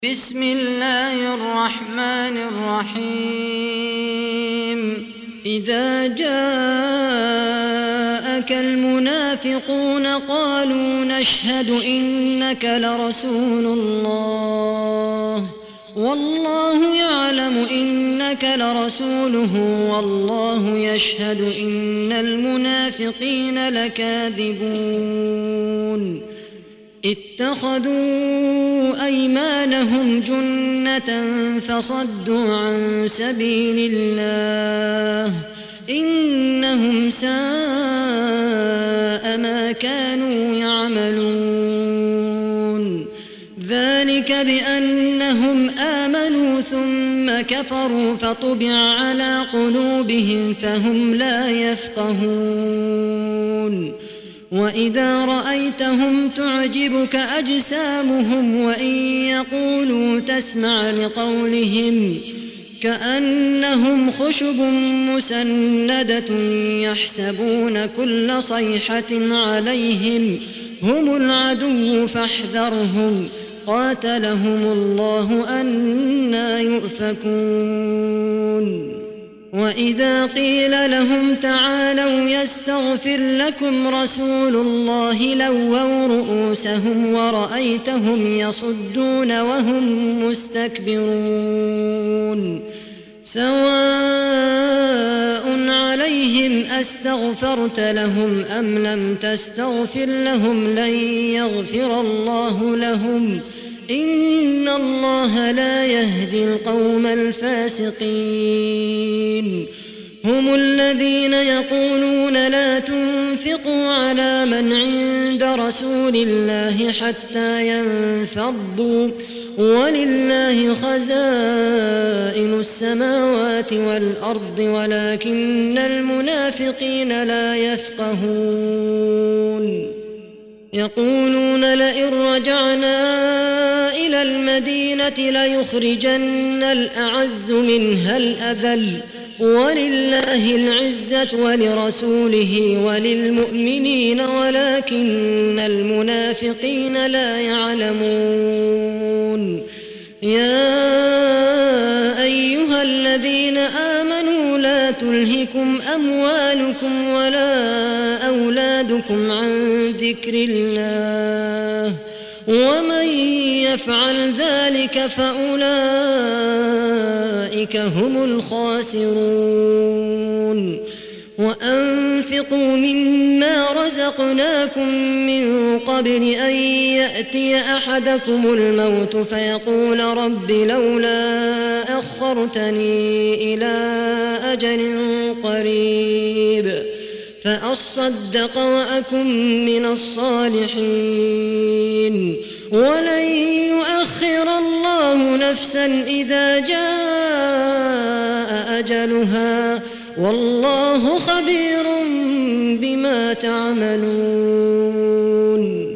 بسم الله الرحمن الرحيم إذا جاءك المنافقون قالوا نشهد إنك لرسول الله والله يعلم إنك لرسوله والله يشهد إن المنافقين لكاذبون اتخذوا أيمانهم جنة فصدوا عن سبيل الله إنهم ساء ما كانوا يعملون ذلك بأنهم آمنوا ثم كفروا فطبع على قلوبهم فهم لا يفقهون وإذا رأيتهم تعجبك أجسامهم وإن يقولوا تسمع لقولهم كأنهم خشب مسندة يحسبون كل صيحة عليهم هم العدو فاحذرهم قاتلهم الله أنى يؤفكون وإذا قيل لهم تعالوا يستغفر لكم رسول الله لووا رؤوسهم ورأيتهم يصدون وهم مستكبرون سواء عليهم أستغفرت لهم أم لم تستغفر لهم لن يغفر الله لهم إن الله لا يهدي القوم الفاسقين هم الذين يقولون لا تنفقوا على من عند رسول الله حتى ينفضوا ولله خزائن السماوات والأرض ولكن المنافقين لا يفقهون يقولون لئن رجعنا إلى المدينة ليخرجن الأعز منها الأذل ولله العزة ولرسوله وللمؤمنين ولكن المنافقين لا يعلمون يا أيها الذين آمنوا لا تلهكم أموالكم ولا أولادكم عن ذكر الله ومن يفعل ذلك فأولئك هم الخاسرون وأنفقوا مما رزقناكم من قبل أن يأتي أحدكم الموت فيقول رب لولا أخرتني إلى أجل قريب فأصدق وأكن من الصالحين ولن يؤخر الله نفسا إذا جاء أجلها والله خبير بما تعملون